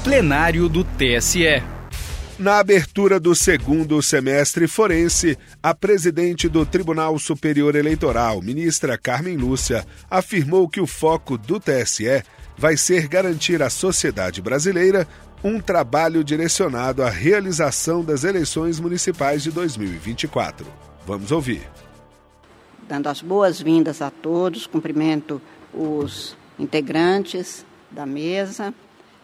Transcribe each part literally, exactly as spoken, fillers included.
plenário do T S E. Na abertura do segundo semestre forense, a presidente do Tribunal Superior Eleitoral, ministra Carmen Lúcia, afirmou que o foco do T S E vai ser garantir à sociedade brasileira um trabalho direcionado à realização das eleições municipais de dois mil e vinte e quatro. Vamos ouvir. Dando as boas-vindas a todos, cumprimento os integrantes da mesa,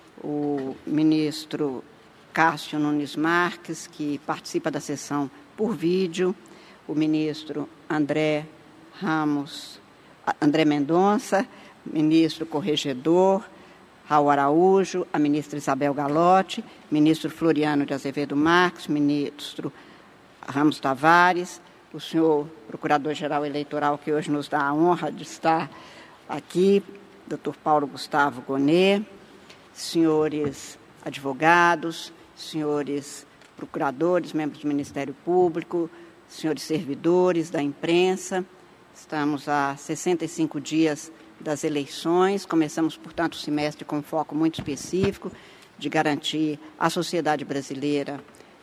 o ministro Cássio Nunes Marques, que participa da sessão por vídeo, o ministro André Ramos, André Mendonça, ministro corregedor, Raul Araújo, a ministra Isabel Galotti, ministro Floriano de Azevedo Marques, ministro Ramos Tavares, o senhor procurador-geral eleitoral, que hoje nos dá a honra de estar aqui, doutor Paulo Gustavo Gonet, senhores advogados, senhores procuradores, membros do Ministério Público, senhores servidores da imprensa. Estamos há sessenta e cinco dias das eleições, começamos, portanto, o semestre com um foco muito específico de garantir à sociedade brasileira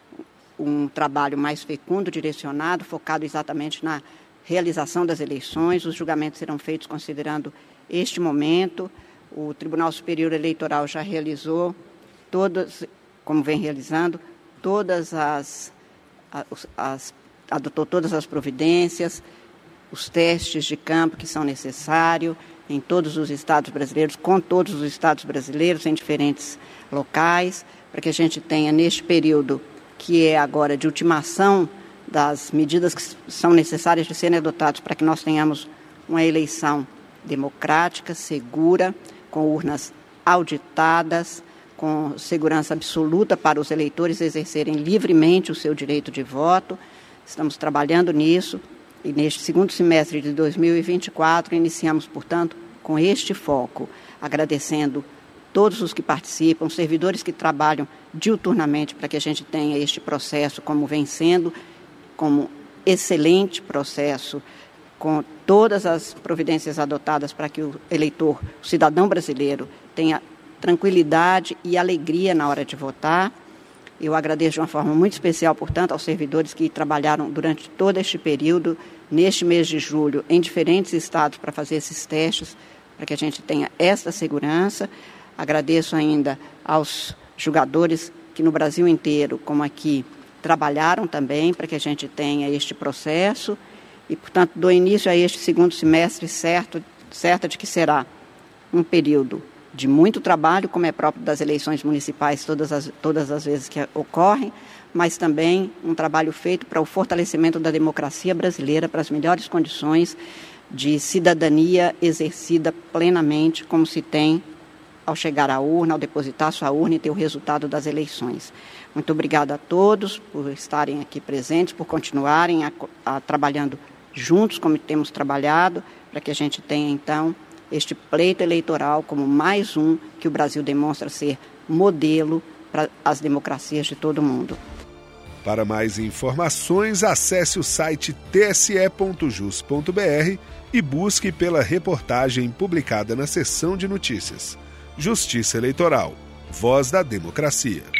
um trabalho mais fecundo, direcionado, focado exatamente na realização das eleições. Os julgamentos serão feitos considerando este momento. O Tribunal Superior Eleitoral já realizou todas, como vem realizando, todas as, as, as adotou todas as providências, os testes de campo que são necessários em todos os estados brasileiros, com todos os estados brasileiros em diferentes locais, para que a gente tenha neste período que é agora de ultimação das medidas que são necessárias de serem adotadas para que nós tenhamos uma eleição democrática, segura, com urnas auditadas, com segurança absoluta para os eleitores exercerem livremente o seu direito de voto. Estamos trabalhando nisso e neste segundo semestre de dois mil e vinte e quatro iniciamos, portanto, com este foco, agradecendo todos os que participam, servidores que trabalham diuturnamente para que a gente tenha este processo como vem sendo, como excelente processo, com todas as providências adotadas para que o eleitor, o cidadão brasileiro, tenha tranquilidade e alegria na hora de votar. Eu agradeço de uma forma muito especial, portanto, aos servidores que trabalharam durante todo este período, neste mês de julho, em diferentes estados para fazer esses testes, para que a gente tenha esta segurança. Agradeço ainda aos julgadores que no Brasil inteiro, como aqui, trabalharam também para que a gente tenha este processo e, portanto, dou início a este segundo semestre certo, certa de que será um período de muito trabalho, como é próprio das eleições municipais todas as, todas as vezes que ocorrem, mas também um trabalho feito para o fortalecimento da democracia brasileira, para as melhores condições de cidadania exercida plenamente, como se tem ao chegar à urna, ao depositar sua urna e ter o resultado das eleições. Muito obrigada a todos por estarem aqui presentes, por continuarem a, a, trabalhando juntos, como temos trabalhado, para que a gente tenha, então, este pleito eleitoral como mais um que o Brasil demonstra ser modelo para as democracias de todo o mundo. Para mais informações, acesse o site t s e ponto jus ponto b r e busque pela reportagem publicada na seção de notícias. Justiça Eleitoral, Voz da Democracia.